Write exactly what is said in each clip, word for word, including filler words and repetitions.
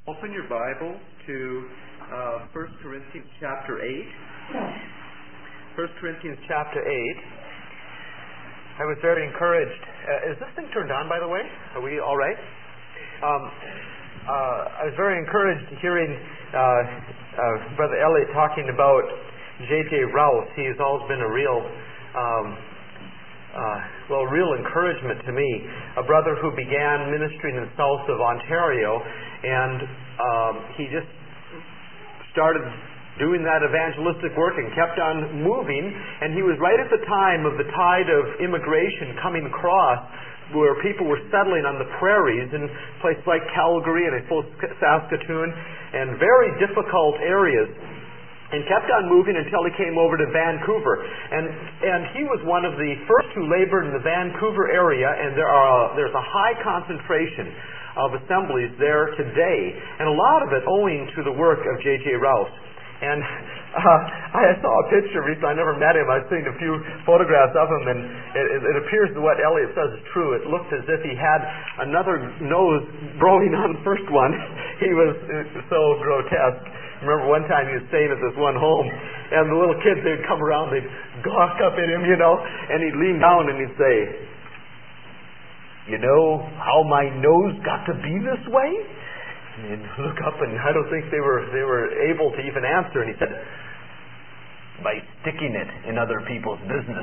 Open your Bible to uh, First Corinthians chapter eight. First Corinthians chapter eight. I was very encouraged. Uh, is this thing turned on, by the way? Are we all right? Um, uh, I was very encouraged hearing uh, uh, Brother Elliot talking about J J Rouse. He has always been a real... Um, Uh, well, real encouragement to me. A brother who began ministering in the south of Ontario, and um, he just started doing that evangelistic work and kept on moving. And he was right at the time of the tide of immigration coming across, where people were settling on the prairies in places like Calgary and I suppose Saskatoon, and very difficult areas. And kept on moving until he came over to Vancouver. And and he was one of the first who labored in the Vancouver area, and there are there's a high concentration of assemblies there today, and a lot of it owing to the work of J J Rouse. And uh, I saw a picture recently. I never met him. I've seen a few photographs of him, and it, it appears that what Elliot says is true. It looked as if he had another nose growing on the first one. He was so grotesque. I remember one time he was staying at this one home, and the little kids, they'd come around, they'd gawk up at him, you know, and he'd lean down and he'd say, "You know how my nose got to be this way?" And he'd look up, and I don't think they were they were able to even answer, and he said, "By sticking it in other people's business."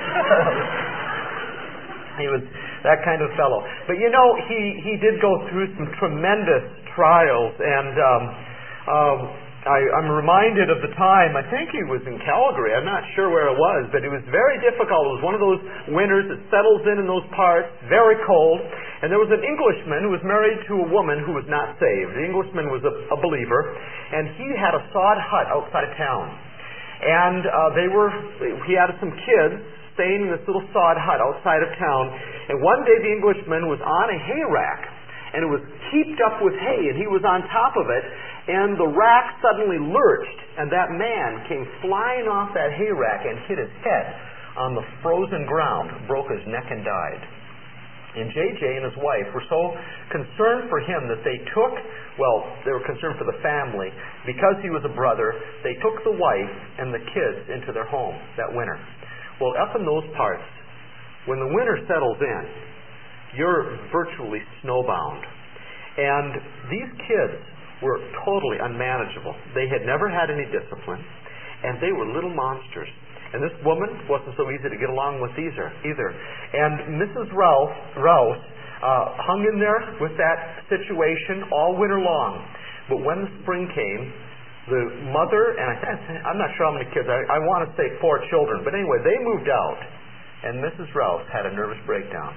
He was that kind of fellow. But you know, he, he did go through some tremendous trials, and um, um, I, I'm reminded of the time, I think he was in Calgary, I'm not sure where it was, but it was very difficult. It was one of those winters that settles in in those parts, very cold, and there was an Englishman who was married to a woman who was not saved. The Englishman was a, a believer, and he had a sod hut outside of town. And uh, they were, he had some kids staying in this little sod hut outside of town, and one day the Englishman was on a hay rack, and it was heaped up with hay, and he was on top of it, and the rack suddenly lurched, and that man came flying off that hay rack and hit his head on the frozen ground, broke his neck and died. And J J and his wife were so concerned for him that they took, well, they were concerned for the family. Because he was a brother, they took the wife and the kids into their home that winter. Well, up in those parts, when the winter settles in, you're virtually snowbound. And these kids were totally unmanageable. They had never had any discipline, and they were little monsters. And this woman wasn't so easy to get along with either. either. And Missus Rouse, Rouse uh, hung in there with that situation all winter long. But when the spring came, the mother, and I, I'm not sure how many kids, I, I want to say four children, but anyway, they moved out, and Missus Rouse had a nervous breakdown.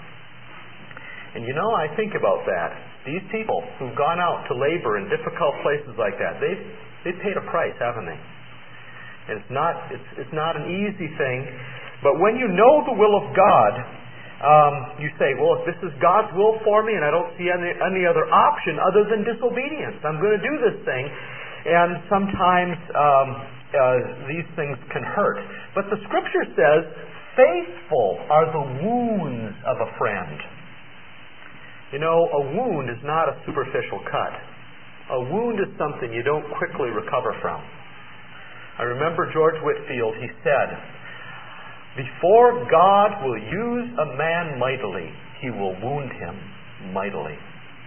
And you know, I think about that. These people who've gone out to labor in difficult places like that, they've, they've paid a price, haven't they? And it's not, it's, it's not an easy thing. But when you know the will of God, um, you say, well, if this is God's will for me and I don't see any, any other option other than disobedience, I'm going to do this thing. And sometimes um, uh, these things can hurt. But the Scripture says, faithful are the wounds of a friend. You know, a wound is not a superficial cut. A wound is something you don't quickly recover from. I remember George Whitefield, he said, "Before God will use a man mightily, He will wound him mightily."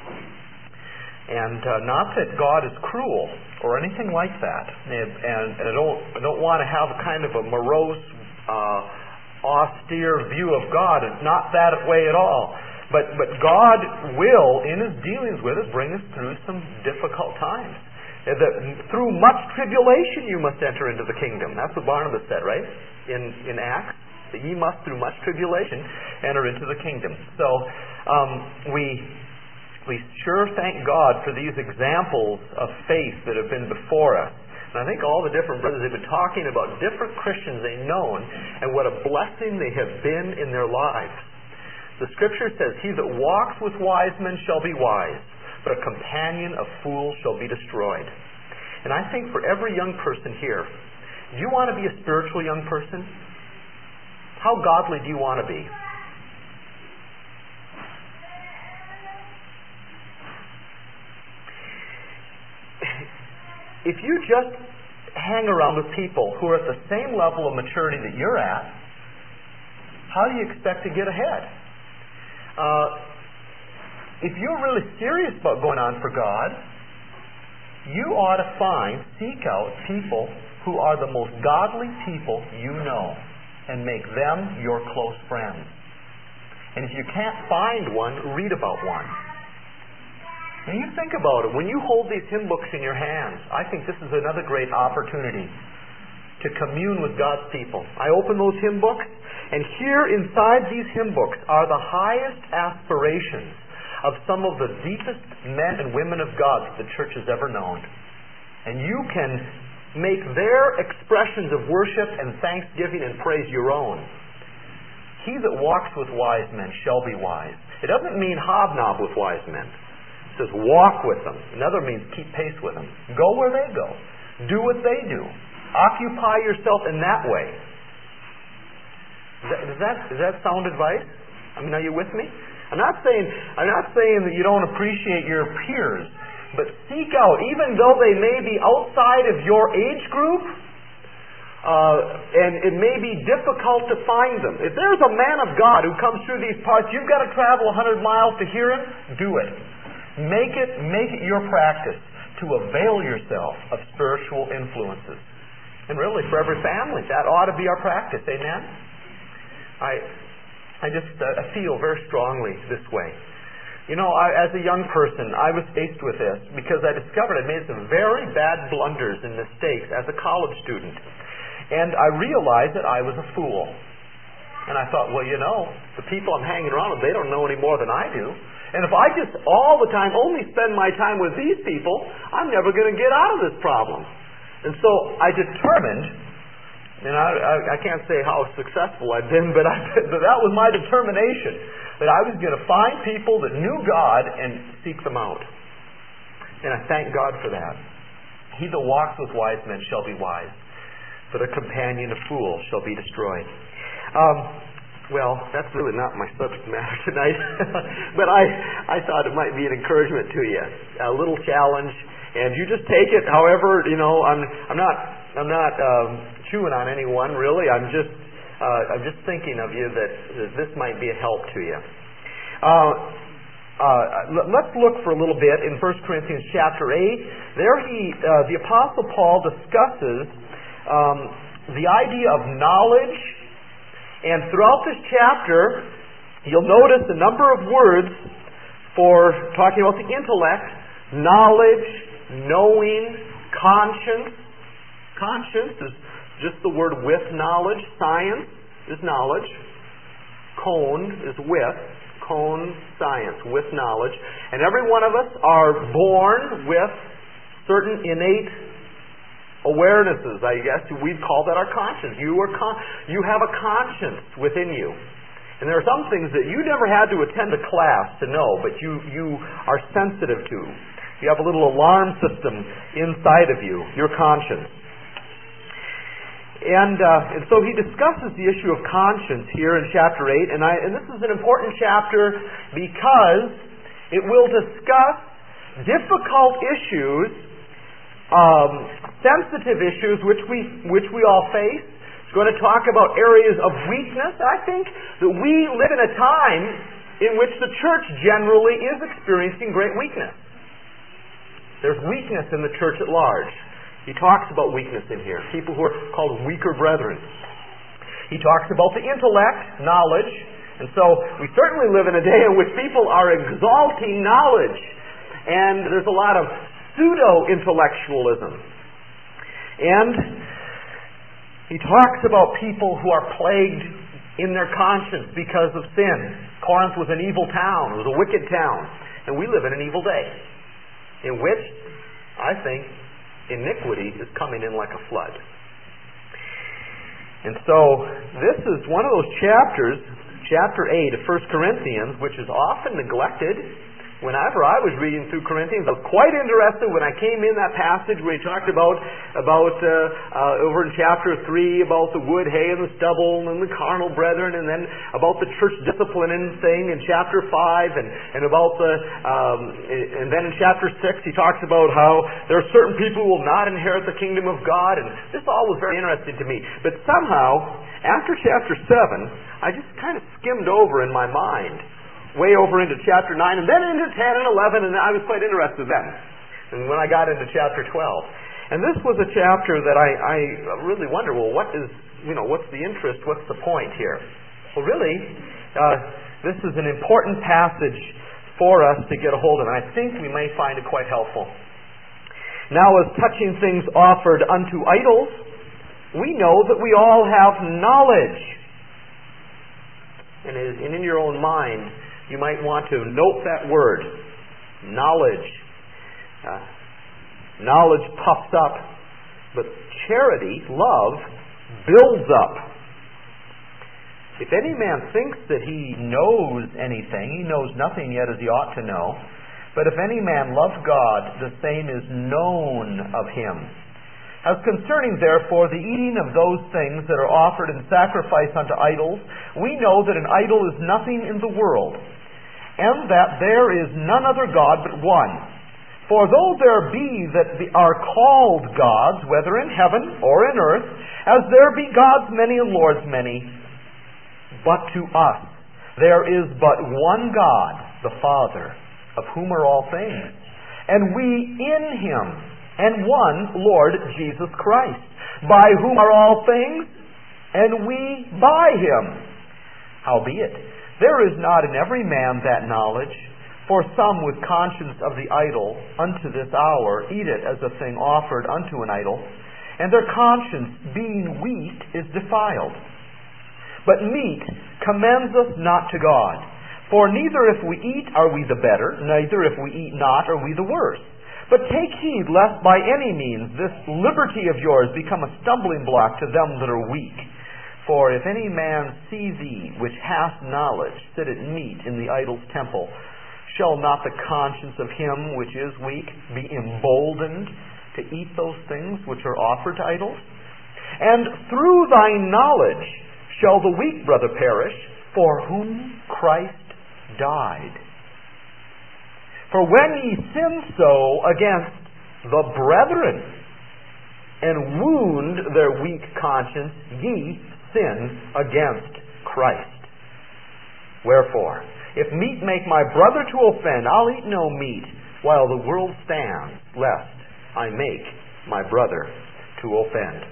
And uh, not that God is cruel or anything like that. And, and, and I don't, I don't want to have a kind of a morose, uh, austere view of God. It's not that way at all. But but God will, in His dealings with us, bring us through some difficult times. That through much tribulation you must enter into the kingdom. That's what Barnabas said, right? In in Acts, that ye must through much tribulation enter into the kingdom. So um, we we sure thank God for these examples of faith that have been before us. And I think all the different brothers have been talking about different Christians they've known and what a blessing they have been in their lives. The Scripture says, "He that walks with wise men shall be wise, but a companion of fools shall be destroyed." And I think for every young person here, do you want to be a spiritual young person? How godly do you want to be? if you just hang around with people who are at the same level of maturity that you're at, how do you expect to get ahead? Uh, if you're really serious about going on for God, you ought to find, seek out people who are the most godly people you know and make them your close friends. And if you can't find one, read about one. And you think about it. When you hold these hymn books in your hands, I think this is another great opportunity to commune with God's people. I open those hymn books, and here inside these hymn books are the highest aspirations of some of the deepest men and women of God that the church has ever known. And you can make their expressions of worship and thanksgiving and praise your own. He that walks with wise men shall be wise. It doesn't mean hobnob with wise men. It says walk with them. Another means keep pace with them. Go where they go. Do what they do. Occupy yourself in that way. Does that, does that, does that sound advice? I mean, are you with me? I'm not saying I'm not saying that you don't appreciate your peers, but seek out, even though they may be outside of your age group, uh, and it may be difficult to find them. If there's a man of God who comes through these parts, you've got to travel a hundred miles to hear him. Do it. Make it make it your practice to avail yourself of spiritual influences, and really for every family, that ought to be our practice. Amen. I. I just uh, feel very strongly this way. You know, I, as a young person, I was faced with this because I discovered I made some very bad blunders and mistakes as a college student. And I realized that I was a fool. And I thought, well, you know, the people I'm hanging around with, they don't know any more than I do. And if I just all the time only spend my time with these people, I'm never going to get out of this problem. And so I determined... And I, I, I can't say how successful I've been, but, I, but that was my determination, that I was going to find people that knew God and seek them out. And I thank God for that. He that walks with wise men shall be wise, but a companion of fools shall be destroyed. Um, well, that's really not my subject matter tonight, but I, I thought it might be an encouragement to you, a little challenge, and you just take it. However, you know, I'm, I'm not, I'm not. Um, chewing on anyone, really. I'm just uh, I'm just thinking of you that, that this might be a help to you. Uh, uh, let's look for a little bit in First Corinthians chapter eight. There he, uh, the Apostle Paul discusses um, the idea of knowledge, and throughout this chapter, you'll notice a number of words for talking about the intellect: knowledge, knowing, conscience. Conscience is just the word with knowledge. Science is knowledge. Cone is with. Cone, science, with knowledge. And every one of us are born with certain innate awarenesses, I guess. We'd call that our conscience. You are con- you have a conscience within you. And there are some things that you never had to attend a class to know, but you, you are sensitive to. You have a little alarm system inside of you, your conscience. And, uh, and so he discusses the issue of conscience here in chapter eight, and, I, and this is an important chapter because it will discuss difficult issues, um, sensitive issues which we which we all face. It's going to talk about areas of weakness. I think that we live in a time in which the church generally is experiencing great weakness. There's weakness in the church at large. He talks about weakness in here. People who are called weaker brethren. He talks about the intellect, knowledge. And so we certainly live in a day in which people are exalting knowledge. And there's a lot of pseudo-intellectualism. And he talks about people who are plagued in their conscience because of sin. Corinth was an evil town. It was a wicked town. And we live in an evil day in which, I think, iniquity is coming in like a flood. And so this is one of those chapters, chapter eight of First Corinthians, which is often neglected whenever I was reading through Corinthians, I was quite interested when I came in that passage where he talked about, about uh, uh, over in chapter three, about the wood, hay, and the stubble, and the carnal brethren, and then about the church disciplining thing in chapter five, and, and about the, um, and then in chapter six, he talks about how there are certain people who will not inherit the kingdom of God, and this all was very interesting to me. But somehow, after chapter seven, I just kind of skimmed over in my mind, way over into chapter nine, and then into ten and eleven, and I was quite interested then. And when I got into chapter twelve. And this was a chapter that I, I really wonder, well, what is, you know, what's the interest, what's the point here? Well, really, uh, this is an important passage for us to get a hold of, and I think we may find it quite helpful. Now, as touching things offered unto idols, we know that we all have knowledge. And in your own mind, you might want to note that word, knowledge. Uh, knowledge puffs up, but charity, love, builds up. If any man thinks that he knows anything, he knows nothing yet as he ought to know. But if any man love God, the same is known of him. As concerning, therefore, the eating of those things that are offered in sacrifice unto idols, we know that an idol is nothing in the world, and that there is none other God but one. For though there be that are called gods, whether in heaven or in earth, as there be gods many and lords many, but to us there is but one God, the Father, of whom are all things, and we in him, and one Lord Jesus Christ, by whom are all things, and we by him. Howbeit, there is not in every man that knowledge, for some with conscience of the idol unto this hour eat it as a thing offered unto an idol, and their conscience being weak is defiled. But meat commends us not to God, for neither if we eat are we the better, neither if we eat not are we the worse. But take heed lest by any means this liberty of yours become a stumbling block to them that are weak. For if any man see thee, which hast knowledge, sit at meat in the idol's temple, shall not the conscience of him which is weak be emboldened to eat those things which are offered to idols? And through thy knowledge shall the weak brother perish, for whom Christ died. For when ye sin so against the brethren, and wound their weak conscience, ye sin against Christ. Wherefore, if meat make my brother to offend, I'll eat no meat while the world stands, lest I make my brother to offend.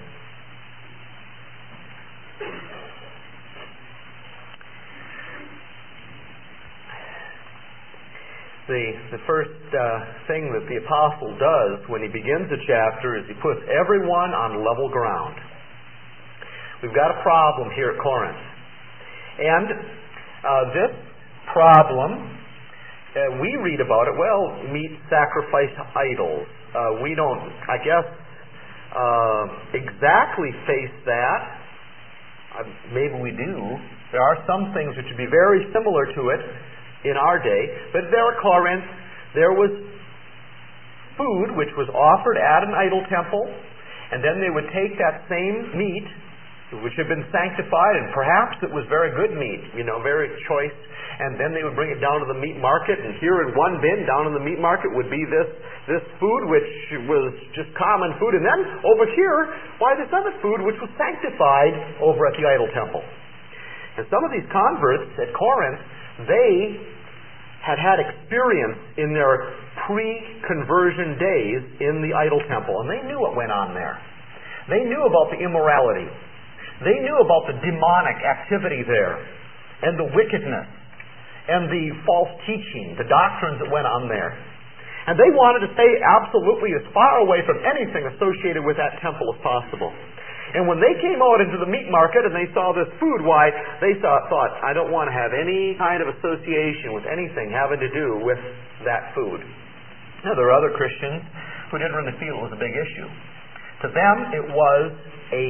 The, the first uh, thing that the apostle does when he begins a chapter is he puts everyone on level ground. We've got a problem here at Corinth. And uh, this problem, uh, we read about it, well, meat sacrifice to idols. Uh, we don't, I guess, uh, exactly face that. Uh, maybe we do. There are some things which would be very similar to it in our day, but there at Corinth, there was food which was offered at an idol temple, and then they would take that same meat, which had been sanctified, and perhaps it was very good meat, you know, very choice, and then they would bring it down to the meat market, and here in one bin down in the meat market would be this, this food which was just common food, and then over here, why, this other food which was sanctified over at the idol temple. And some of these converts at Corinth, they had had experience in their pre-conversion days in the idol temple, and they knew what went on there. They knew about the immorality. They knew about the demonic activity there, and the wickedness, and the false teaching, the doctrines that went on there. And they wanted to stay absolutely as far away from anything associated with that temple as possible. And when they came out into the meat market and they saw this food, why, they thought, thought, I don't want to have any kind of association with anything having to do with that food. Now, there are other Christians who didn't really feel it was a big issue. To them, it was a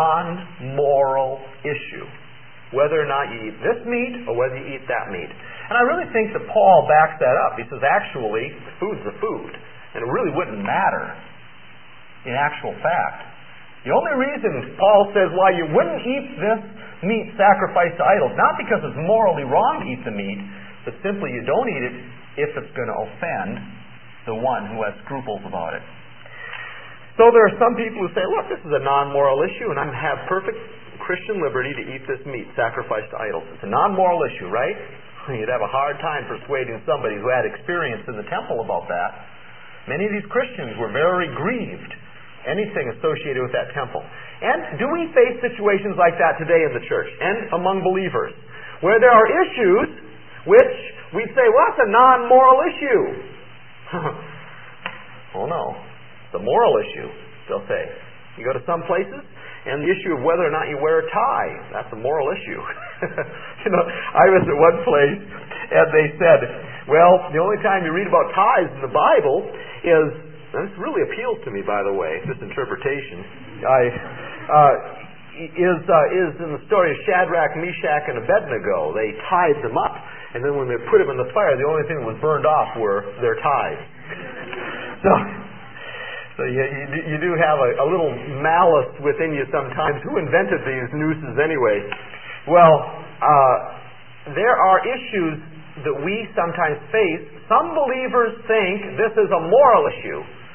non-moral issue, whether or not you eat this meat or whether you eat that meat. And I really think that Paul backs that up. He says, actually, the food's the food. And it really wouldn't matter in actual fact. The only reason Paul says why you wouldn't eat this meat sacrificed to idols, not because it's morally wrong to eat the meat, but simply you don't eat it if it's going to offend the one who has scruples about it. So there are some people who say, look, this is a non-moral issue and I have perfect Christian liberty to eat this meat sacrificed to idols. It's a non-moral issue, right? You'd have a hard time persuading somebody who had experience in the temple about that. Many of these Christians were very grieved anything associated with that temple. And do we face situations like that today in the church and among believers, where there are issues which we say, well, that's a non-moral issue. Oh no, it's a moral issue, they'll say. You go to some places, and the issue of whether or not you wear a tie, that's a moral issue. You know, I was at one place, and they said, well, the only time you read about ties in the Bible is, and this really appeals to me, by the way, this interpretation, I, uh, is, uh, is in the story of Shadrach, Meshach, and Abednego. They tied them up, and then when they put them in the fire, the only thing that was burned off were their ties. So, so you, you, you do have a, a little malice within you sometimes. Who invented these nooses anyway? Well, uh, there are issues that we sometimes face. Some believers think this is a moral issue,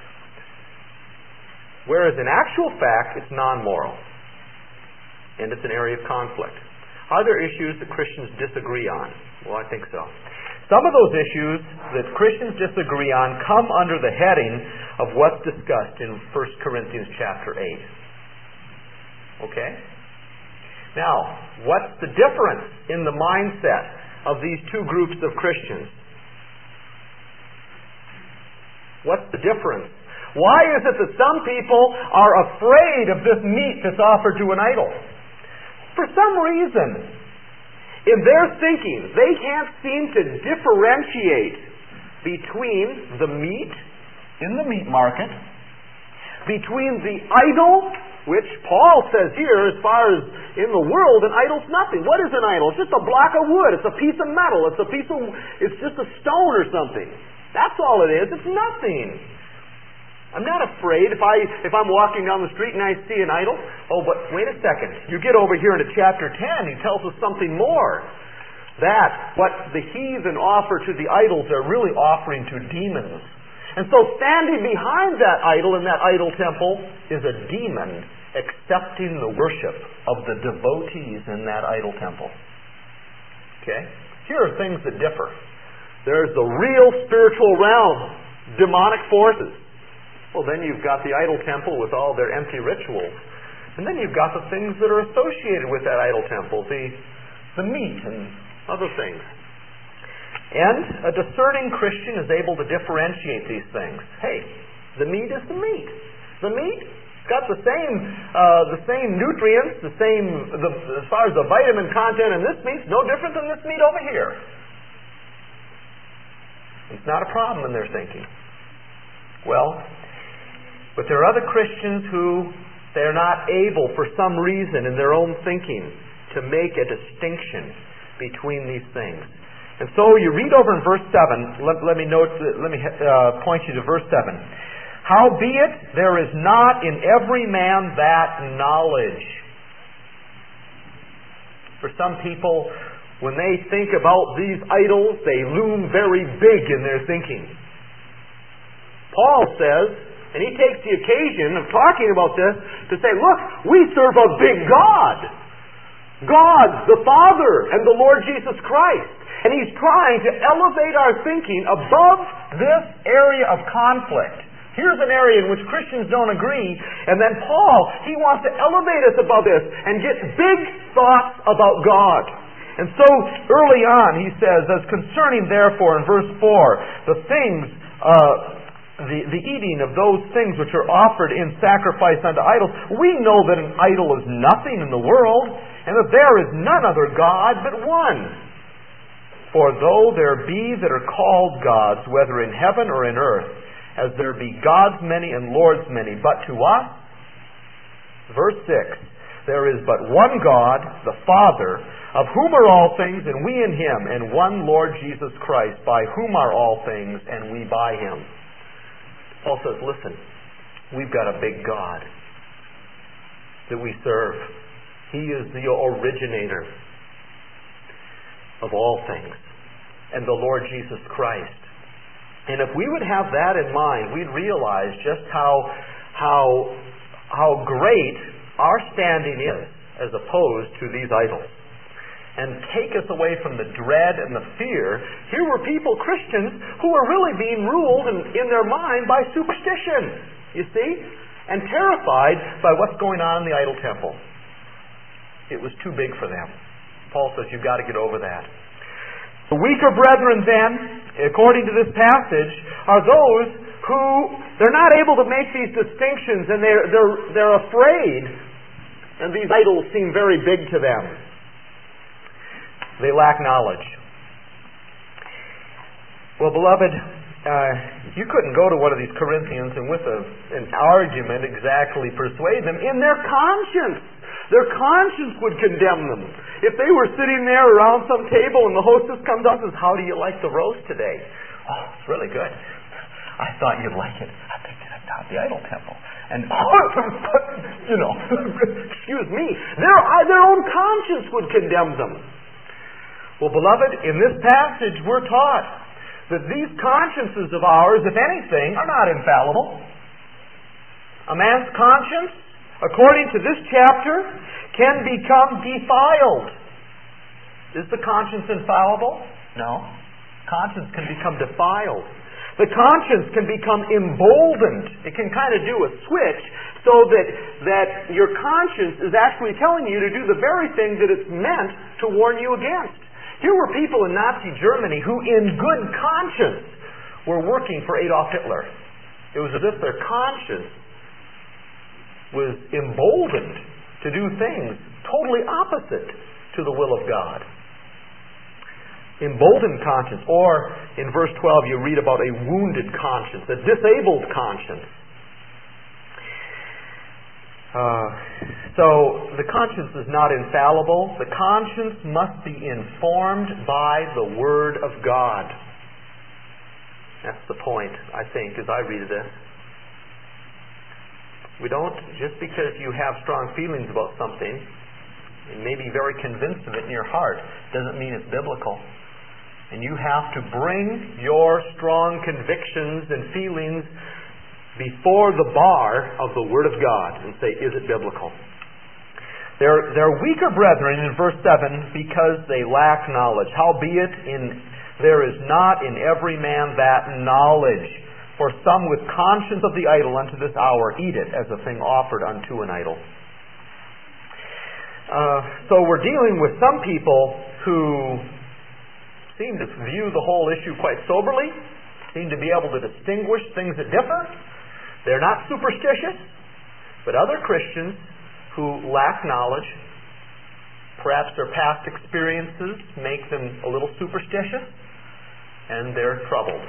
whereas in actual fact, it's non-moral. And it's an area of conflict. Are there issues that Christians disagree on? Well, I think so. Some of those issues that Christians disagree on come under the heading of what's discussed in First Corinthians chapter eight. Okay? Now, what's the difference in the mindset of these two groups of Christians? What's the difference? Why is it that some people are afraid of this meat that's offered to an idol? For some reason, in their thinking, they can't seem to differentiate between the meat in the meat market, between the idol, which Paul says here, as far as in the world, an idol's nothing. What is an idol? It's just a block of wood. It's a piece of metal. It's a piece of, it's just a stone or something. That's all it is. It's nothing. I'm not afraid if, I, if I'm walking down the street and I see an idol. Oh, but wait a second. You get over here into chapter ten, he tells us something more. That what the heathen offer to the idols, they're really offering to demons. And so standing behind that idol in that idol temple is a demon accepting the worship of the devotees in that idol temple. Okay? Here are things that differ. There's the real spiritual realm, demonic forces. Well, then you've got the idol temple with all their empty rituals. And then you've got the things that are associated with that idol temple, the, the meat and other things. And a discerning Christian is able to differentiate these things. Hey, the meat is the meat. The meat got the same uh, the same nutrients, the same the, as far as the vitamin content in this meat's no different than this meat over here. It's not a problem in their thinking. Well, but there are other Christians who they're not able, for some reason, in their own thinking, to make a distinction between these things. And so you read over in verse seven. Let, let me note. Let me uh, point you to verse seven. Howbeit there is not in every man that knowledge. For some people, when they think about these idols, they loom very big in their thinking. Paul says, and he takes the occasion of talking about this to say, look, we serve a big God. God, the Father, and the Lord Jesus Christ. And he's trying to elevate our thinking above this area of conflict. Here's an area in which Christians don't agree, and then Paul, he wants to elevate us above this and get big thoughts about God. And so, early on, he says, as concerning, therefore, in verse four, the things, uh, the, the eating of those things which are offered in sacrifice unto idols, we know that an idol is nothing in the world, and that there is none other God but one. For though there be that are called gods, whether in heaven or in earth, as there be gods many and lords many, but to us, verse six, there is but one God, the Father, of whom are all things, and we in Him, and one Lord Jesus Christ, by whom are all things, and we by Him. Paul says, listen, we've got a big God that we serve. He is the originator of all things, and the Lord Jesus Christ. And if we would have that in mind, we'd realize just how how how great our standing is as opposed to these idols. And take us away from the dread and the fear. Here were people, Christians, who were really being ruled in, in their mind by superstition, you see, and terrified by what's going on in the idol temple. It was too big for them. Paul says you've got to get over that. The weaker brethren then, according to this passage, are those who, they're not able to make these distinctions, and they're, they're, they're afraid, and these idols seem very big to them. They lack knowledge. Well, beloved, uh, you couldn't go to one of these Corinthians and with a, an argument exactly persuade them in their conscience. Their conscience would condemn them. If they were sitting there around some table and the hostess comes up and says, how do you like the roast today? Oh, it's really good. I thought you'd like it. I think it's not the idol temple. And, oh, you know, excuse me, their, their own conscience would condemn them. Well, beloved, in this passage we're taught that these consciences of ours, if anything, are not infallible. A man's conscience, according to this chapter, can become defiled. Is the conscience infallible? No. Conscience can become defiled. The conscience can become emboldened. It can kind of do a switch so that, that your conscience is actually telling you to do the very thing that it's meant to warn you against. Here were people in Nazi Germany who, in good conscience, were working for Adolf Hitler. It was as if their conscience was emboldened to do things totally opposite to the will of God. Emboldened conscience. Or in verse twelve you read about a wounded conscience, a disabled conscience. Uh, so the conscience is not infallible. The conscience must be informed by the Word of God. That's the point, I think, as I read this. We don't, just because you have strong feelings about something, and may be very convinced of it in your heart, doesn't mean it's biblical. And you have to bring your strong convictions and feelings before the bar of the Word of God and say, is it biblical? They're, they're weaker brethren in verse seven because they lack knowledge. Howbeit, in, there is not in every man that knowledge. For some with conscience of the idol unto this hour eat it as a thing offered unto an idol. Uh, so we're dealing with some people who seem to view the whole issue quite soberly, seem to be able to distinguish things that differ. They're not superstitious, but other Christians who lack knowledge, perhaps their past experiences make them a little superstitious, and they're troubled.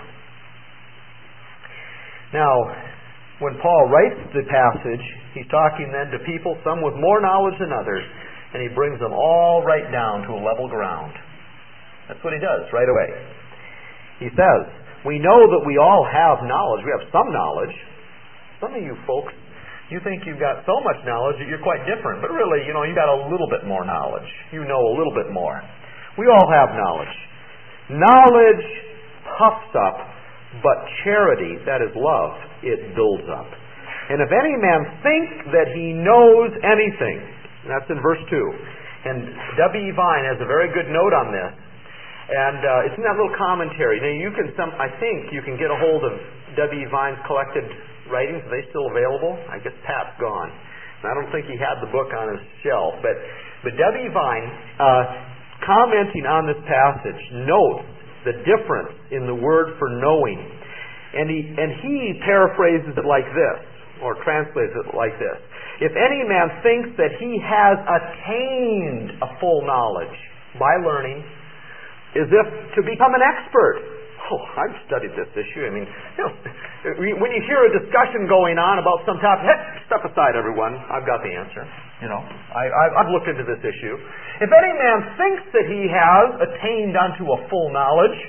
Now, when Paul writes the passage, he's talking then to people, some with more knowledge than others, and he brings them all right down to a level ground. That's what he does right away. He says, we know that we all have knowledge. We have some knowledge. Some of you folks, you think you've got so much knowledge that you're quite different. But really, you know, you've got a little bit more knowledge. You know a little bit more. We all have knowledge. Knowledge puffs up, but charity, that is love, it builds up. And if any man think that he knows anything, and that's in verse two. And W E Vine has a very good note on this. And uh, it's in that little commentary. Now you can, some, I think you can get a hold of W E Vine's collected writings. Are they still available? I guess Pat's gone. And I don't think he had the book on his shelf. But, but W E Vine, uh, commenting on this passage, notes the difference in the word for knowing. And he, and he paraphrases it like this, or translates it like this. If any man thinks that he has attained a full knowledge by learning, as if to become an expert. Oh, I've studied this issue. I mean, you know, when you hear a discussion going on about some topic, hey, step aside, everyone. I've got the answer. You know, I, I, I've looked into this issue. If any man thinks that he has attained unto a full knowledge,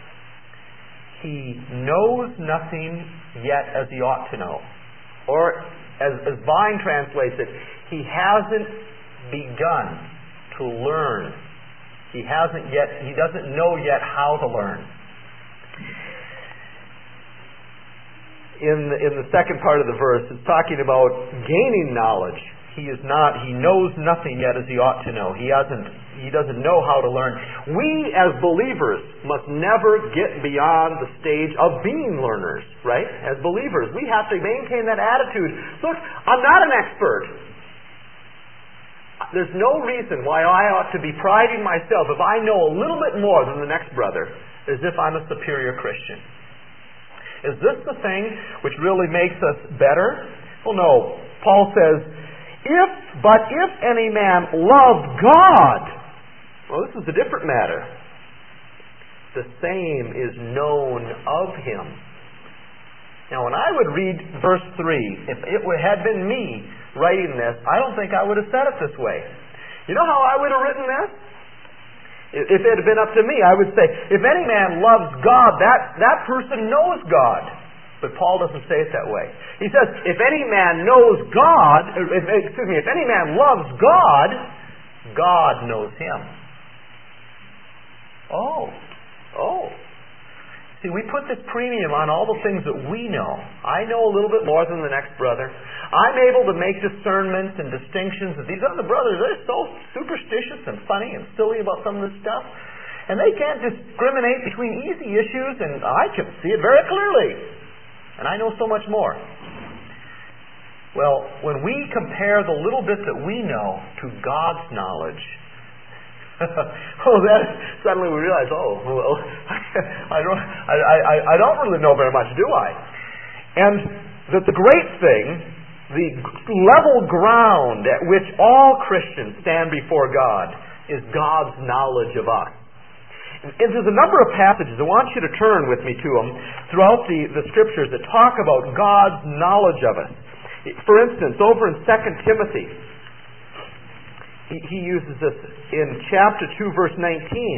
he knows nothing yet as he ought to know. Or, as, as Vine translates it, he hasn't begun to learn. He hasn't yet, he doesn't know yet how to learn. In the, in the second part of the verse, it's talking about gaining knowledge. He is not, he knows nothing yet as he ought to know. He hasn't, he doesn't know how to learn. We as believers must never get beyond the stage of being learners, right? As believers, we have to maintain that attitude. Look, I'm not an expert. There's no reason why I ought to be priding myself if I know a little bit more than the next brother, as if I'm a superior Christian. Is this the thing which really makes us better? Well, no. Paul says, If, but if any man love God, well, this is a different matter. The same is known of him. Now, when I would read verse three, if it had been me writing this, I don't think I would have said it this way. You know how I would have written this? If it had been up to me, I would say, if any man loves God, that, that person knows God. But Paul doesn't say it that way. He says, if any man knows God, if, excuse me, if any man loves God, God knows him. Oh, oh. See, we put this premium on all the things that we know. I know a little bit more than the next brother. I'm able to make discernments and distinctions that these other brothers, they're so superstitious and funny and silly about some of this stuff. And they can't discriminate between easy issues, and I can see it very clearly. And I know so much more. Well, when we compare the little bit that we know to God's knowledge, oh, that suddenly we realize, oh, well, I don't, I, I, I don't really know very much, do I? And that the great thing, the level ground at which all Christians stand before God, is God's knowledge of us. And there's a number of passages, I want you to turn with me to them, throughout the, the Scriptures that talk about God's knowledge of us. For instance, over in Second Timothy, he, he uses this in chapter two, verse nineteen.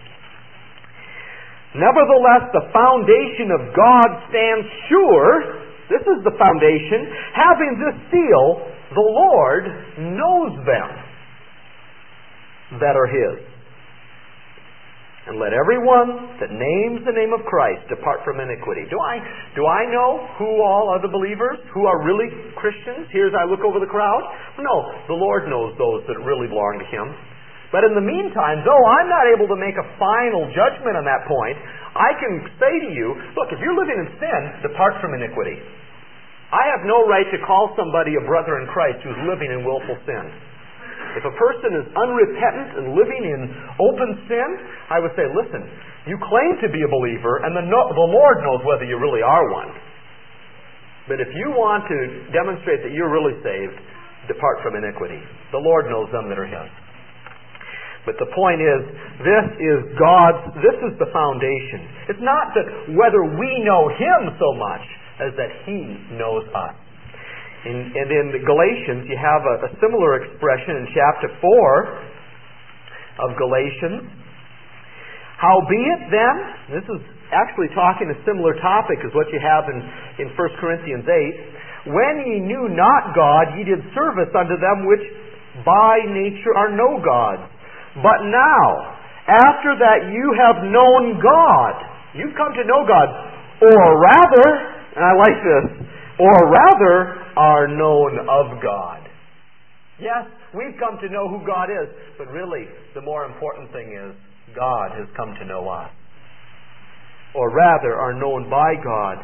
Nevertheless, the foundation of God stands sure. This is the foundation. Having this seal, the Lord knows them that are His. And let everyone that names the name of Christ depart from iniquity. Do I do I know who all are the believers, who are really Christians, here as I look over the crowd? No, the Lord knows those that really belong to Him. But in the meantime, though I'm not able to make a final judgment on that point, I can say to you, look, if you're living in sin, depart from iniquity. I have no right to call somebody a brother in Christ who's living in willful sin. If a person is unrepentant and living in open sin, I would say, listen, you claim to be a believer, and the, no, the Lord knows whether you really are one. But if you want to demonstrate that you're really saved, depart from iniquity. The Lord knows them that are His. But the point is, this is God's, this is the foundation. It's not that whether we know Him so much as that He knows us. In, and in Galatians, you have a, a similar expression in chapter four of Galatians. Howbeit then, this is actually talking a similar topic as what you have in, in First Corinthians eight. When ye knew not God, ye did service unto them which by nature are no gods. But now, after that you have known God, you've come to know God, or rather, and I like this, or rather are known of God. Yes, we've come to know who God is, but really the more important thing is God has come to know us. Or rather are known by God.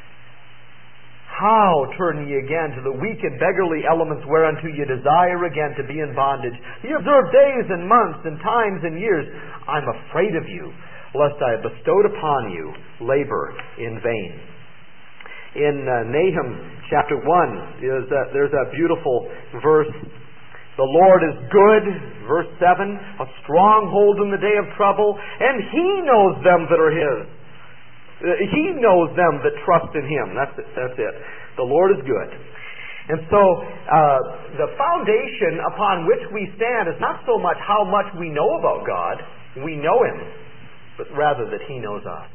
How turn ye again to the weak and beggarly elements whereunto ye desire again to be in bondage? Ye observe days and months and times and years. I'm afraid of you, lest I have bestowed upon you labor in vain. In uh, Nahum chapter one, is a, there's a beautiful verse. The Lord is good, verse seven, a stronghold in the day of trouble, and He knows them that are His. He knows them that trust in Him. That's it. That's it. The Lord is good. And so uh, the foundation upon which we stand is not so much how much we know about God, we know Him, but rather that He knows us.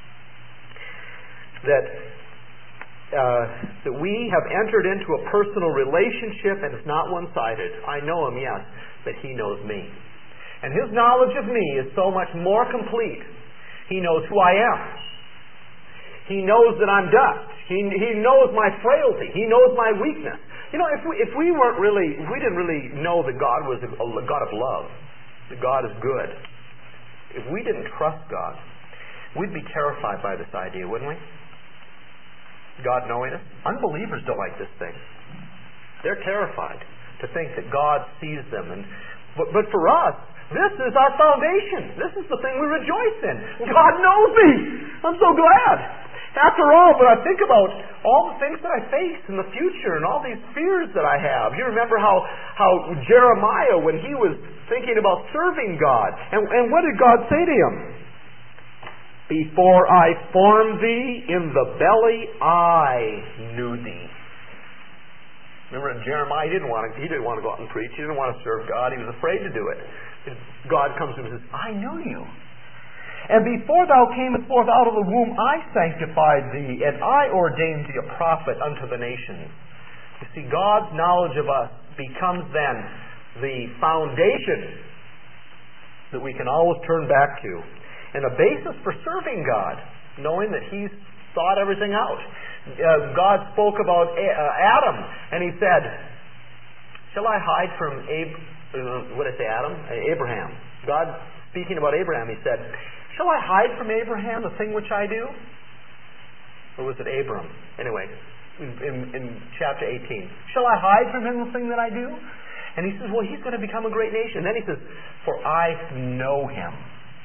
That, uh, that we have entered into a personal relationship, and it's not one-sided. I know Him, yes, but He knows me. And His knowledge of me is so much more complete. He knows who I am. He knows that I'm dust. He, he knows my frailty. He knows my weakness. You know, if we, if we weren't really, if we didn't really know that God was a, a God of love, that God is good, if we didn't trust God, we'd be terrified by this idea, wouldn't we? God knowing us. Unbelievers don't like this thing. They're terrified to think that God sees them. And but, but for us, this is our foundation. This is the thing we rejoice in. God knows me. I'm so glad. After all, when I think about all the things that I face in the future and all these fears that I have, you remember how, how Jeremiah, when he was thinking about serving God, and, and what did God say to him? Before I formed thee in the belly, I knew thee. Remember, Jeremiah he didn't want to. He didn't want to go out and preach. He didn't want to serve God. He was afraid to do it. God comes to him and says, "I knew you. And before thou camest forth out of the womb, I sanctified thee, and I ordained thee a prophet unto the nations." You see, God's knowledge of us becomes then the foundation that we can always turn back to, and a basis for serving God, knowing that He's thought everything out. Uh, God spoke about A- uh, Adam, and He said, "Shall I hide from Ab- uh, what did I say, Adam? Uh, Abraham." God speaking about Abraham, He said, "Shall I hide from Abraham the thing which I do?" Or was it Abram? Anyway, in, in, in chapter eighteen. "Shall I hide from him the thing that I do?" And He says, well, he's going to become a great nation. And then He says, "For I know him,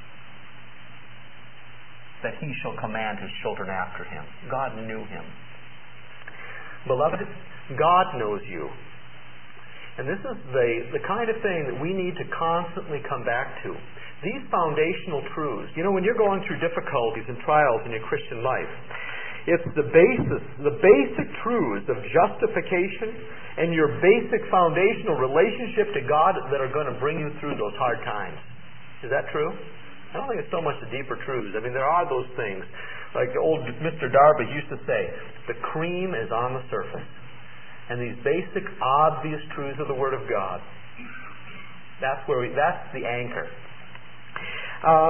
that he shall command his children after him." God knew him. Beloved, God knows you. And this is the, the kind of thing that we need to constantly come back to. These foundational truths. You know, when you're going through difficulties and trials in your Christian life, it's the basis, the basic truths of justification and your basic foundational relationship to God that are going to bring you through those hard times. Is that true? I don't think it's so much the deeper truths. I mean, there are those things. Like the old Mister Darby used to say, the cream is on the surface. And these basic, obvious truths of the Word of God, that's where we, that's the anchor. Uh,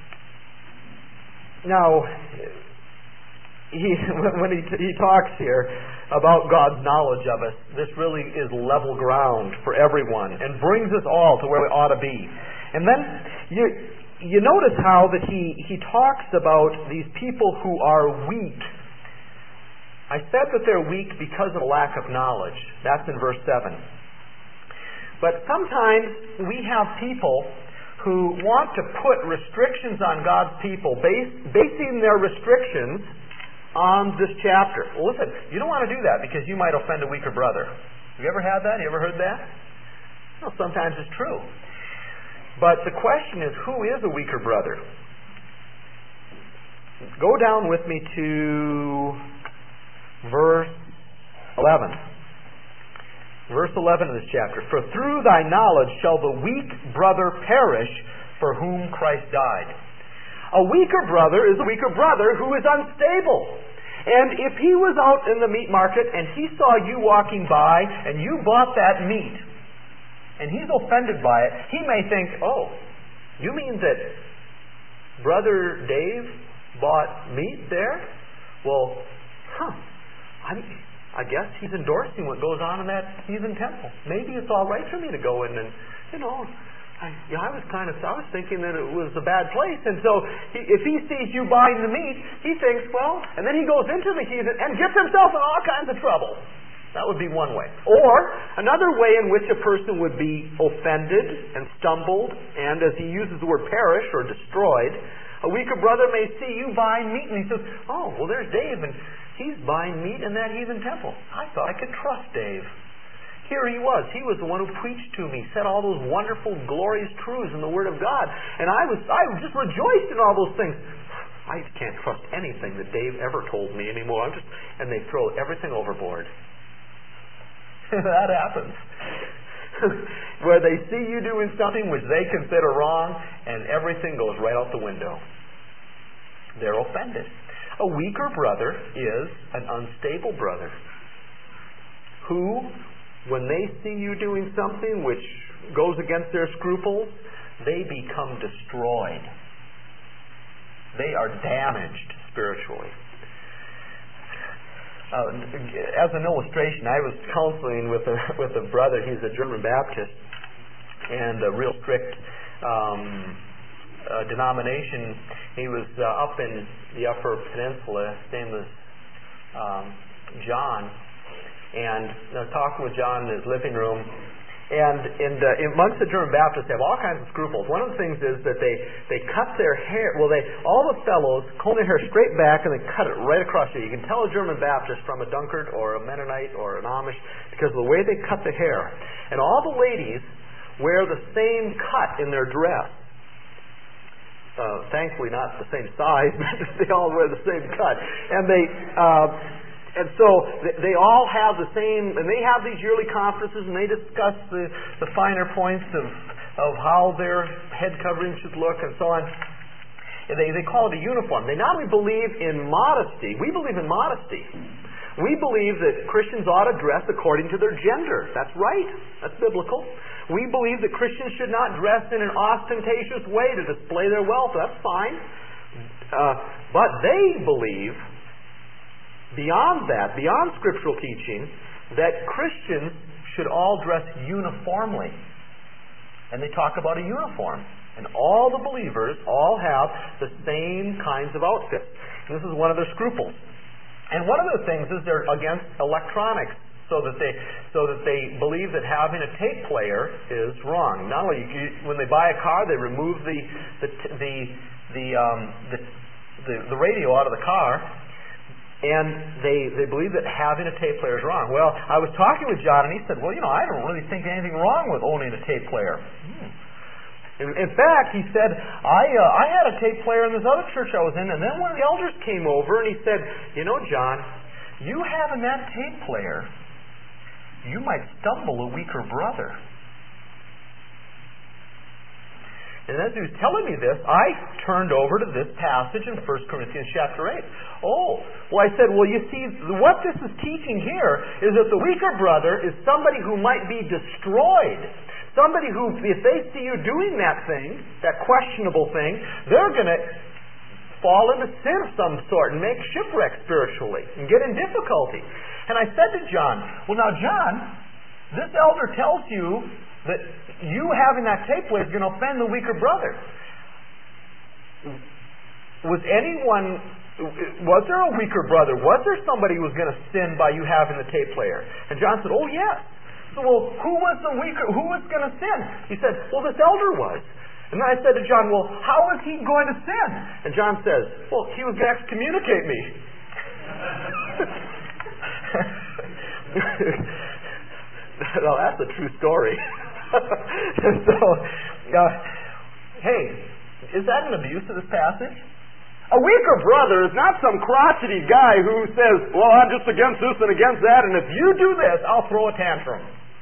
now, he, when he, he talks here about God's knowledge of us, this really is level ground for everyone and brings us all to where we ought to be. And then you you notice how that he, he talks about these people who are weak. I said that they're weak because of a lack of knowledge. That's in verse seven. But sometimes we have people who want to put restrictions on God's people, base, basing their restrictions on this chapter. Well, listen, you don't want to do that because you might offend a weaker brother. Have you ever had that? You ever heard that? Well, sometimes it's true. But the question is, who is a weaker brother? Go down with me to verse eleven. Verse eleven of this chapter. "For through thy knowledge shall the weak brother perish for whom Christ died." A weaker brother is a weaker brother who is unstable. And if he was out in the meat market and he saw you walking by and you bought that meat, and he's offended by it, he may think, "Oh, you mean that Brother Dave bought meat there? Well, huh, I, I guess he's endorsing what goes on in that heathen temple. Maybe it's all right for me to go in and, you know, I, yeah, I was kind of, I was thinking that it was a bad place." And so he, if he sees you buying the meat, he thinks, well, and then he goes into the heathen and gets himself in all kinds of trouble. That would be one way. Or another way in which a person would be offended and stumbled, and as he uses the word perish or destroyed, a weaker brother may see you buying meat and he says, "Oh, well, there's Dave and he's buying meat in that heathen temple. I thought I could trust Dave. Here he was. He was the one who preached to me, said all those wonderful, glorious truths in the Word of God. And I was I just rejoiced in all those things. I can't trust anything that Dave ever told me anymore." I'm just, and they throw everything overboard. That happens. Where they see you doing something which they consider wrong, and everything goes right out the window. They're offended. A weaker brother is an unstable brother who, when they see you doing something which goes against their scruples, they become destroyed. They are damaged spiritually. Uh, as an illustration, I was counseling with a with a brother. He's a German Baptist and a real strict um, uh, denomination. He was uh, up in the Upper Peninsula. His name was um, John, and I was talking with John in his living room. And in the, amongst the German Baptists, they have all kinds of scruples. One of the things is that they, they cut their hair. Well, they all the fellows comb their hair straight back and they cut it right across here. You can tell a German Baptist from a Dunkard or a Mennonite or an Amish because of the way they cut the hair. And all the ladies wear the same cut in their dress. Uh, thankfully, not the same size, but they all wear the same cut. And they. Uh, And so they all have the same, and they have these yearly conferences, and they discuss the, the finer points of, of how their head covering should look and so on. And they, they call it a uniform. They not only believe in modesty, we believe in modesty. We believe that Christians ought to dress according to their gender. That's right. That's biblical. We believe that Christians should not dress in an ostentatious way to display their wealth. That's fine. Uh, but they believe, beyond that, beyond scriptural teaching, that Christians should all dress uniformly. And they talk about a uniform. And all the believers all have the same kinds of outfits. And this is one of their scruples. And one of the things is they're against electronics, so that they so that they believe that having a tape player is wrong. Not only you, when they buy a car, they remove the the the the, um, the the the radio out of the car. And they, they believe that having a tape player is wrong. Well, I was talking with John, and he said, well, you know, I don't really think anything wrong with owning a tape player. Hmm. In, in fact, he said, I uh, I had a tape player in this other church I was in, and then one of the elders came over, and he said, you know, John, you having that tape player, you might stumble a weaker brother. And as he was telling me this, I turned over to this passage in First Corinthians chapter eight. Oh, well, I said, well, you see, what this is teaching here is that the weaker brother is somebody who might be destroyed. Somebody who, if they see you doing that thing, that questionable thing, they're going to fall into sin of some sort and make shipwreck spiritually and get in difficulty. And I said to John, well, now, John, this elder tells you that you having that tape player is going to offend the weaker brother. Was anyone, was there a weaker brother? Was there somebody who was going to sin by you having the tape player? And John said, oh yes. So, well, who was the weaker, who was going to sin? He said, well, this elder was. And then I said to John, well, how is he going to sin? And John says, well, he was going to excommunicate me. Well, that's a true story. so, uh, hey, is that an abuse of this passage? A weaker brother is not some crotchety guy who says, well, I'm just against this and against that, and if you do this, I'll throw a tantrum.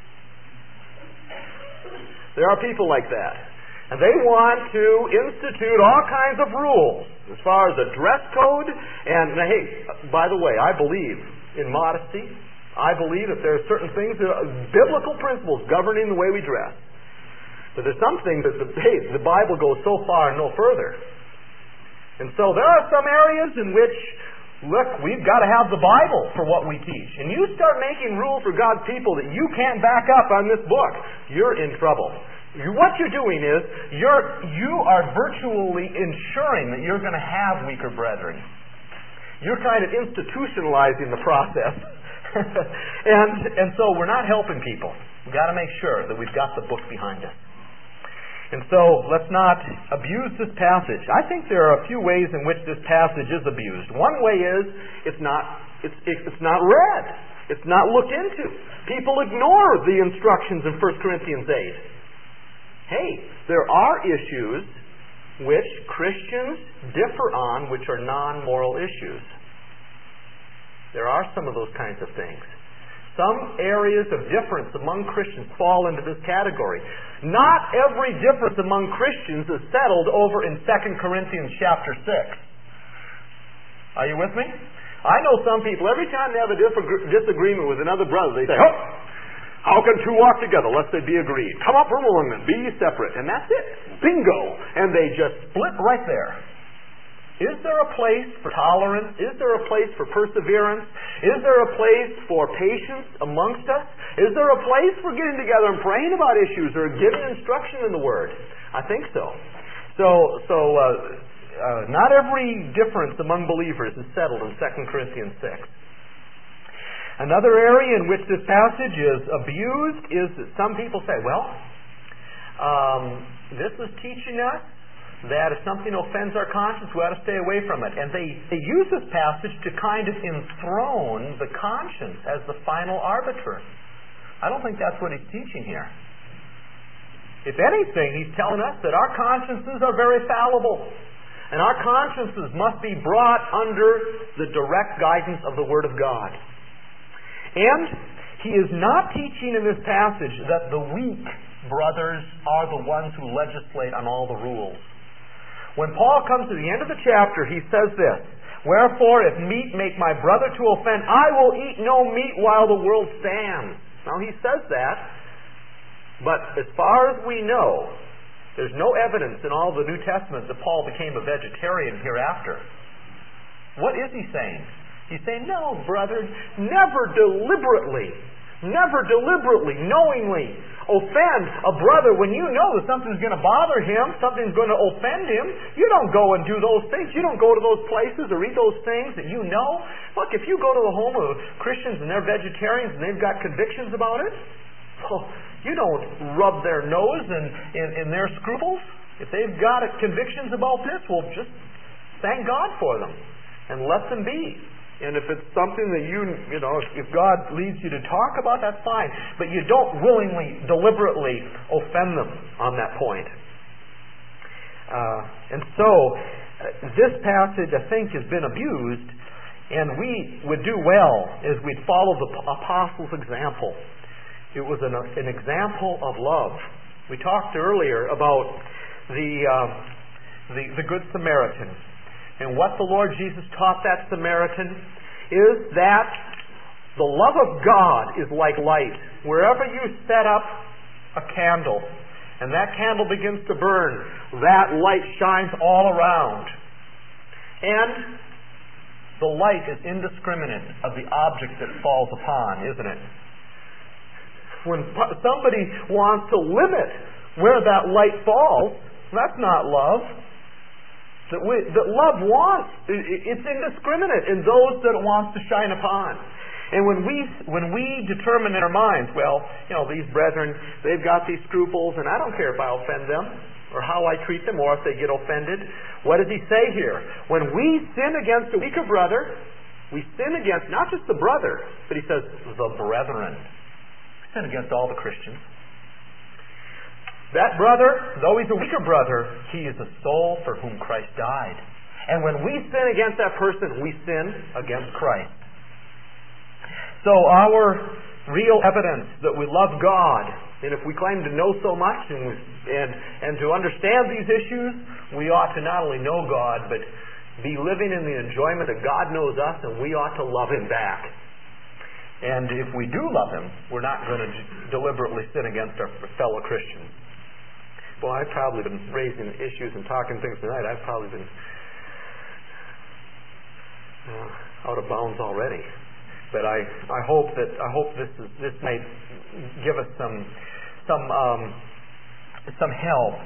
There are people like that. And they want to institute all kinds of rules as far as a dress code. And, hey, by the way, I believe in modesty. I believe that there are certain things, that are biblical principles governing the way we dress. But there's some things that, the, hey, the Bible goes so far and no further. And so there are some areas in which, look, we've got to have the Bible for what we teach. And you start making rules for God's people that you can't back up on this book, you're in trouble. What you're doing is, you're, you are virtually ensuring that you're going to have weaker brethren. You're kind of institutionalizing the process. and and so we're not helping people. We've got to make sure that we've got the book behind us. And so let's not abuse this passage. I think there are a few ways in which this passage is abused. One way is it's not it's it's not read. It's not looked into. People ignore the instructions in First Corinthians eight. Hey, there are issues which Christians differ on which are non-moral issues. There are some of those kinds of things. Some areas of difference among Christians fall into this category. Not every difference among Christians is settled over in Second Corinthians chapter six. Are you with me? I know some people, every time they have a disagreement with another brother, they say, oh, how can two walk together lest they be agreed? Come up from among them, be ye separate. And that's it. Bingo! And they just split right there. Is there a place for tolerance? Is there a place for perseverance? Is there a place for patience amongst us? Is there a place for getting together and praying about issues or giving instruction in the Word? I think so. So, so uh, uh, not every difference among believers is settled in Second Corinthians six. Another area in which this passage is abused is that some people say, well, um, this is teaching us that if something offends our conscience, we ought to stay away from it. And they, they use this passage to kind of enthrone the conscience as the final arbiter. I don't think that's what he's teaching here. If anything, he's telling us that our consciences are very fallible. And our consciences must be brought under the direct guidance of the Word of God. And he is not teaching in this passage that the weak brothers are the ones who legislate on all the rules. When Paul comes to the end of the chapter, he says this, wherefore, if meat make my brother to offend, I will eat no meat while the world stands. Now he says that, but as far as we know, there's no evidence in all the New Testament that Paul became a vegetarian hereafter. What is he saying? He's saying, no, brother, never deliberately, never deliberately, knowingly offend a brother when you know that something's going to bother him, something's going to offend him. You don't go and do those things. You don't go to those places or eat those things that you know. Look, if you go to the home of Christians and they're vegetarians and they've got convictions about it, well, you don't rub their nose in, in, in their scruples. If they've got convictions about this, well, just thank God for them and let them be. And if it's something that you, you know, if God leads you to talk about, that's fine. But you don't willingly, deliberately offend them on that point. Uh, and so, uh, this passage, I think, has been abused, and we would do well as we'd follow the apostles' example. It was an, an example of love. We talked earlier about the, uh, the the Good Samaritan. And what the Lord Jesus taught that Samaritan is that the love of God is like light. Wherever you set up a candle and that candle begins to burn, that light shines all around. And the light is indiscriminate of the object that falls upon, isn't it? When somebody wants to limit where that light falls, that's not love. That, we, that love wants, it's indiscriminate in those that it wants to shine upon. And when we when we determine in our minds, well, you know, these brethren, they've got these scruples, and I don't care if I offend them, or how I treat them, or if they get offended. What does he say here? When we sin against a weaker brother, we sin against not just the brother, but he says, the brethren. We sin against all the Christians. That brother, though he's a weaker brother, he is a soul for whom Christ died. And when we sin against that person, we sin against Christ. So our real evidence that we love God, and if we claim to know so much and, and, and to understand these issues, we ought to not only know God, but be living in the enjoyment that God knows us, and we ought to love Him back. And if we do love Him, we're not going to deliberately sin against our fellow Christians. Well, I've probably been raising issues and talking things tonight. I've probably been uh, out of bounds already. But I, I hope that I hope this is, this might give us some some um, some help.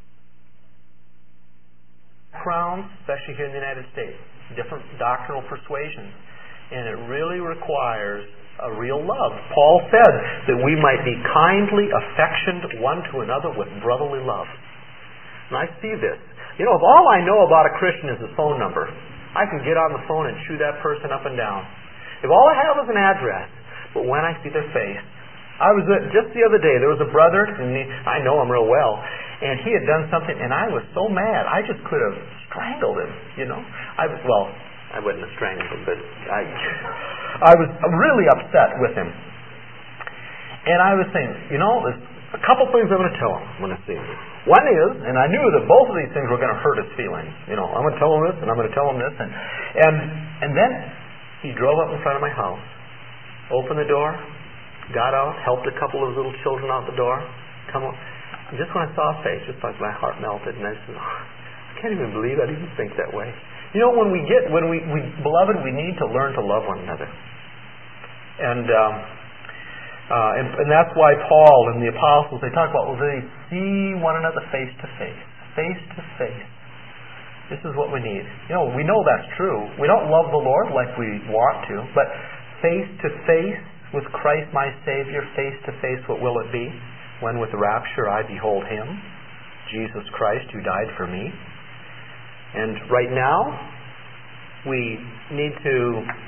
Backgrounds, especially here in the United States, different doctrinal persuasions, and it really requires a real love. Paul said that we might be kindly affectioned one to another with brotherly love. And I see this. You know, if all I know about a Christian is his phone number, I can get on the phone and chew that person up and down. If all I have is an address, but when I see their face, I was uh, just the other day, there was a brother, and he, I know him real well, and he had done something, and I was so mad, I just could have strangled him, you know. I was, well, I wouldn't have strangled him, but I, I was really upset with him. And I was saying, you know, there's a couple things I'm going to tell him when I see him. One is, and I knew that both of these things were going to hurt his feelings. You know, I'm going to tell him this, and I'm going to tell him this, and and and then he drove up in front of my house, opened the door, got out, helped a couple of little children out the door, come on. And just when I saw his face, just like my heart melted, and I said, oh, I can't even believe I'd even think that way. You know, when we get, when we, we beloved, we need to learn to love one another. And um, uh, and, and that's why Paul and the apostles, they talk about, well, they see one another face to face. Face to face. This is what we need. You know, we know that's true. We don't love the Lord like we want to, but face to face with Christ my Savior, face to face, what will it be? When with rapture I behold Him, Jesus Christ, who died for me. And right now, we need to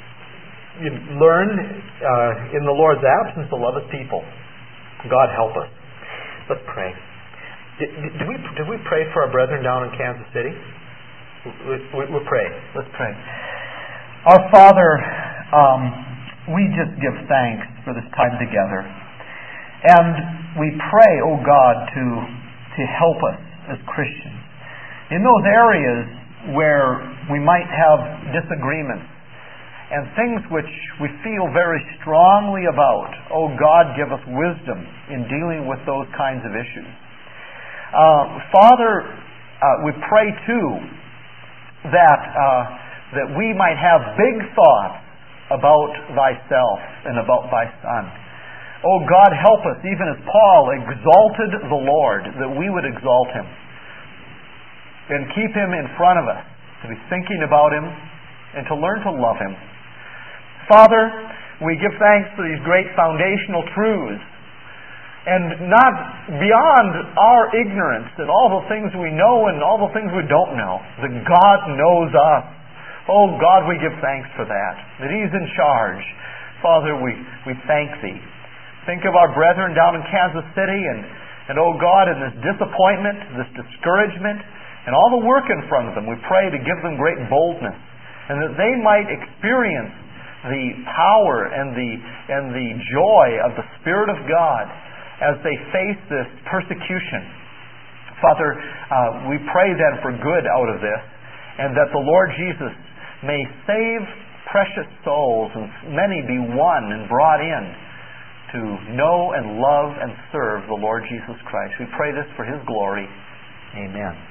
learn uh, in the Lord's absence to love His people. God help us. Let's pray. Did, did we did we pray for our brethren down in Kansas City? We, we, we'll pray. Let's pray. Our Father, um, we just give thanks for this time together. And we pray, oh God, to, to help us as Christians. In those areas where we might have disagreements and things which we feel very strongly about, oh God, give us wisdom in dealing with those kinds of issues. Uh, Father, uh, we pray too that uh, that we might have big thoughts about Thyself and about Thy Son. Oh God, help us, even as Paul exalted the Lord, that we would exalt Him and keep Him in front of us, to be thinking about Him and to learn to love Him. Father, we give thanks for these great foundational truths, and not beyond our ignorance and all the things we know and all the things we don't know, that God knows us. Oh God, we give thanks for that, that He's in charge. Father, we, we thank Thee. Think of our brethren down in Kansas City, and, and oh God, in this disappointment, this discouragement, and all the work in front of them, we pray to give them great boldness, and that they might experience the power and the and the joy of the Spirit of God as they face this persecution. Father, uh, we pray then for good out of this, and that the Lord Jesus may save precious souls, and many be won and brought in to know and love and serve the Lord Jesus Christ. We pray this for His glory. Amen.